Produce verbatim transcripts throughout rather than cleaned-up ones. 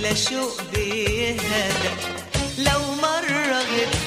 لا شوق بيهدى لو مرة غبت.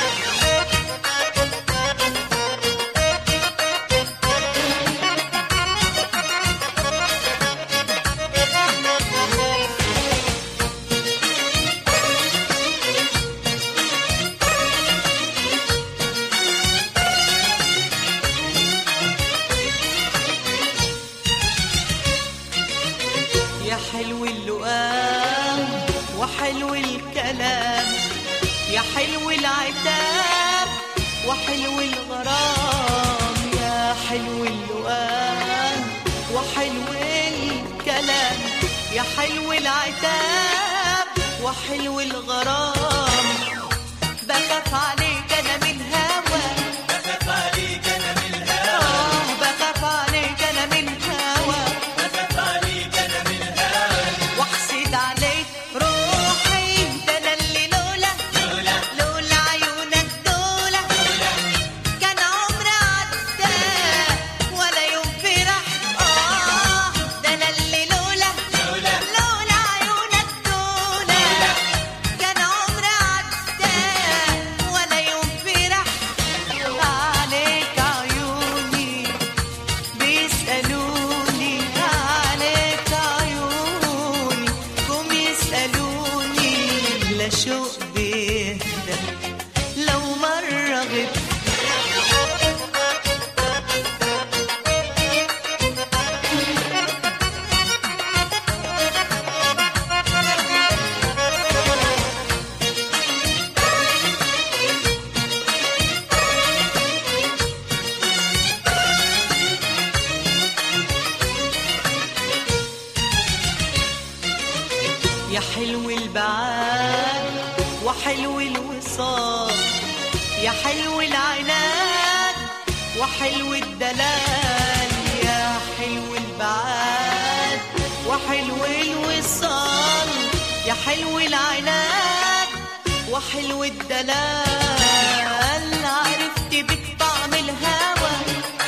يا حلو اللقام وحلو الكلام، يا حلو العتاب وحلو الغرام، يا حلو اللقام وحلو الكلام، يا حلو العتاب وحلو الغرام. بخاف عليك انا من الهوى، بخاف عليك انا من الهوى، آه بخاف عليك انا من الهوى، بخاف عليك انا من الهوى، واحسد عليك روحي ده انا اللي لولا لولا لولا عيونك دولة لولا كان عمري عدى ولا يوم فرح. اه ده انا اللي لولا لولا لولا عيونك دولة كان عمري عدى ولا يوم فرح. عليك عيوني بيسألوني، عليك عيوني جم يسألوني، لا شوق بيهدى لو مرة غبت. يا حلو البعاد وحلو الوصال، يا حلو العناد وحلو الدلال، يا حلو البعاد وحلو الوصال، يا حلو العناد وحلو الدلال. عرفت بك طعم الهوى